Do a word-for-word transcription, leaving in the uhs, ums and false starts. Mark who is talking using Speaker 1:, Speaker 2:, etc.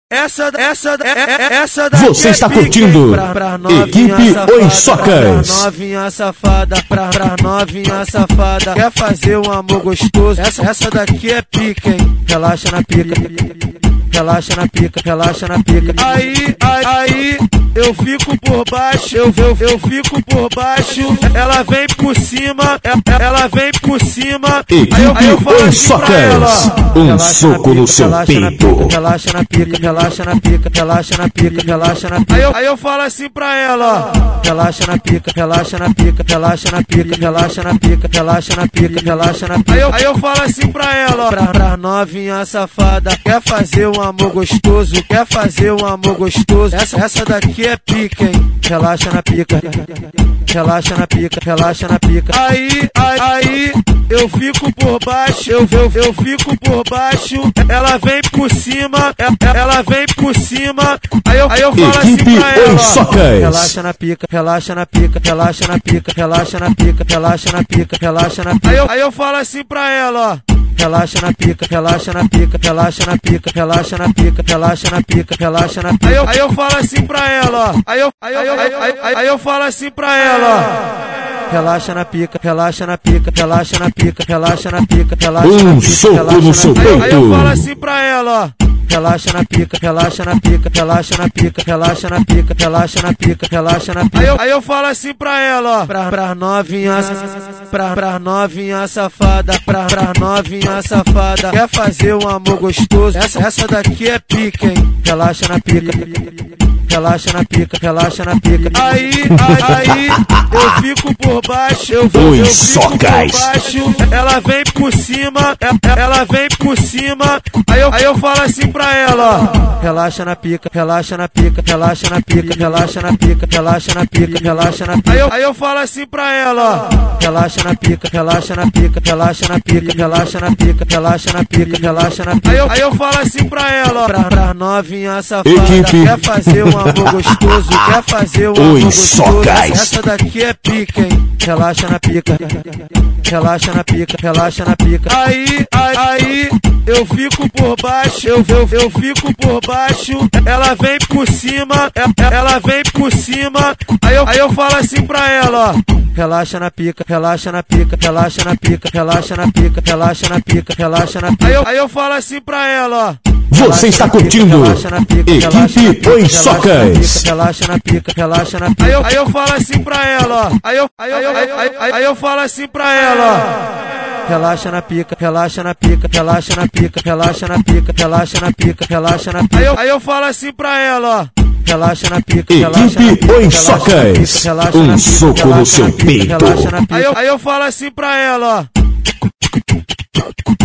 Speaker 1: Essa, essa, essa daqui
Speaker 2: Você
Speaker 1: é
Speaker 2: está
Speaker 1: pique,
Speaker 2: curtindo
Speaker 1: pra, pra novinha
Speaker 2: Equipe
Speaker 1: safada,
Speaker 2: Os Socas.
Speaker 1: pra novinha safada, pra, pra novinha safada. Quer fazer um amor gostoso? Essa, essa daqui é pique, hein? Relaxa na pica, relaxa na pica, relaxa na pica. Aí, aí, aí, eu fico por baixo, eu, eu, eu fico por baixo. Ela vem por cima, ela vem por cima.
Speaker 2: Equipe
Speaker 1: Aí eu, aí eu falo
Speaker 2: Os
Speaker 1: assim pra ela,
Speaker 2: Socas. Um soco no seu peito.
Speaker 1: relaxa na pica, relaxa na pica, relaxa na pica, relaxa na pica. Aí eu, aí eu falo assim pra ela, ó, relaxa na pica, relaxa na pica, relaxa na pica, relaxa na pica, relaxa na pica, relaxa na pica. Aí eu, aí eu falo assim pra ela, ó, pra, pra novinha safada, quer fazer um amor gostoso, quer fazer um amor gostoso. Essa, essa daqui é pica, hein? Relaxa na pica, relaxa na pica, relaxa na pica. Aí, aí, aí, eu fico por baixo, eu, eu, eu fico por baixo. Ela vem por cima, ela vem por cima. Aí eu, aí eu falo assim pra ela,
Speaker 2: Os Socas.
Speaker 1: relaxa na pica, relaxa na pica, relaxa na pica, relaxa na pica, relaxa na pica, relaxa na pica. Aí eu, aí eu falo assim pra ela, ó, relaxa na pica, relaxa na pica, relaxa na pica, relaxa na pica, relaxa na pica, relaxa na pica. Aí eu, aí eu falo assim pra ela, ó, aí eu, aí eu, aí, aí, aí, aí eu falo assim pra ela, ó, relaxa na pica, relaxa na pica, relaxa na pica, relaxa na pica, relaxa na pica.
Speaker 2: Um soco no seu peito.
Speaker 1: Aí eu falo assim pra ela, ó, relaxa na pica, relaxa na pica, relaxa na pica, relaxa na pica, relaxa na pica, relaxa na pica. Aí eu, aí eu falo assim pra ela, ó, pra, pra novinha, pra, pra novinha safada, pra, pra novinha safada. Quer fazer um amor gostoso? Essa, essa daqui é pique, hein? Relaxa na pica, relaxa na pica, relaxa na pica. Aí, aí, aí, eu fico por baixo, eu, eu, eu fico por baixo. Ela vem por cima, ela vem por cima. Aí eu, aí eu falo assim pra ela, ó, relaxa na pica, relaxa na pica, relaxa na pica, relaxa na pica, relaxa na pica, relaxa na pica. Aí eu, aí eu falo assim pra ela, ó, relaxa na pica, relaxa na pica, relaxa na pica, relaxa na pica, relaxa na pica, relaxa na pica. Aí eu, aí eu falo assim pra ela, ó, pra, pra novinha safada,
Speaker 2: Equipe.
Speaker 1: quer fazer um amor gostoso, quer fazer um amor
Speaker 2: Os
Speaker 1: gostoso.
Speaker 2: Socas.
Speaker 1: Essa daqui é pica, hein? Relaxa na pica, relaxa na pica, relaxa na pica. Aí, aí, aí, eu fico por baixo, eu, eu, eu fico por baixo. Ela vem por cima, ela vem por cima. Aí eu, aí eu falo assim pra ela, ó, relaxa na pica, relaxa na pica, relaxa na pica, relaxa na pica, relaxa na pica, relaxa na pica. Aí eu, aí eu falo assim pra ela, ó,
Speaker 2: você está curtindo Equipe Os Socas.
Speaker 1: relaxa na pica, relaxa na pica. Aí eu, aí eu falo assim pra ela, ó, aí eu, aí eu, aí, aí, aí, aí eu falo assim pra ela, ó, relaxa na pica, relaxa na pica, relaxa na pica, relaxa na pica, relaxa na pica, relaxa na pica. Aí eu, aí eu falo assim pra ela, ó, relaxa na pica, relaxa na
Speaker 2: Equipe
Speaker 1: pica,
Speaker 2: Os Socas.
Speaker 1: relaxa
Speaker 2: Um
Speaker 1: na pica,
Speaker 2: soco no
Speaker 1: relaxa
Speaker 2: seu
Speaker 1: na pica,
Speaker 2: peito.
Speaker 1: relaxa na pica. Aí eu, aí eu falo assim pra ela, ó.